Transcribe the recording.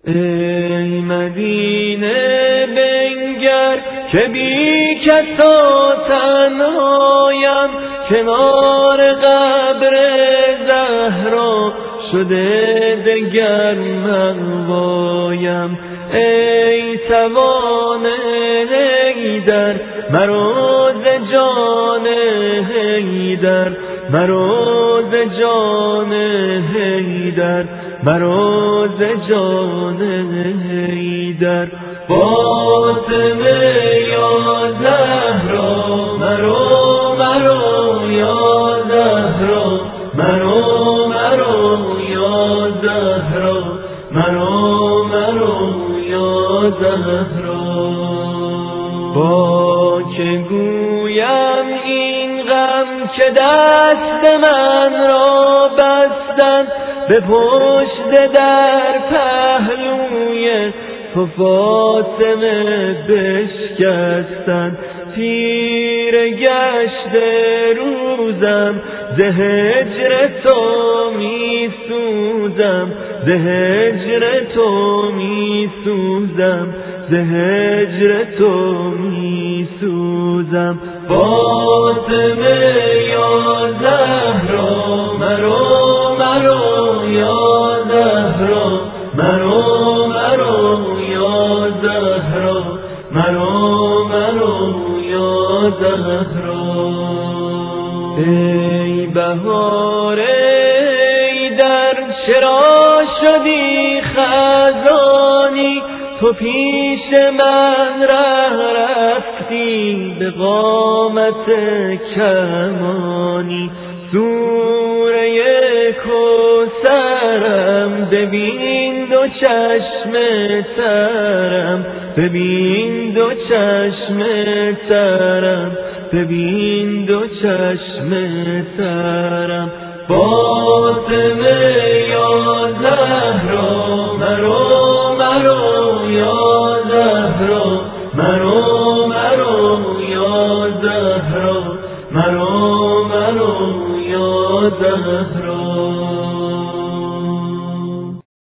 ای مدینه بنگر که بی کسا تنهایم، کنار قبر زهرا شده دگر مأوایم. ای توان حیدر مرا ز جان حیدر، مرا ز جان حیدر، مرا ز جان حیدر. فاطمه یا زهرا مرا مرا یا زهرا، مرا مرا یا زهرا، مرا مرا یا زهرا. با که گویم این غم که دست من را بستند، به پشت در پهلوی تو فاطمه بشکستند. تیره گشته روزم ز هجر تو می سوزم، ز هجر تو می سوزم، ز هجر تو می سوزم. فاطمه یا زهرا مرا مرا یا زهرا، مرا مرا یا زهرا، مرا مرا یا زهرا. ای بهار حیدر چرا شدی خزانی، تو پیش من ره رفتی به قامت کمانی. سوره کوثرم ببین دو چشم ترم، ببین دو چشم ترم، ببین دو چشم ترم. فاطمه یا زهرا مرا مرا یا زهرا، مرا مرا یا زهرا، مرا مرا یا زهرا.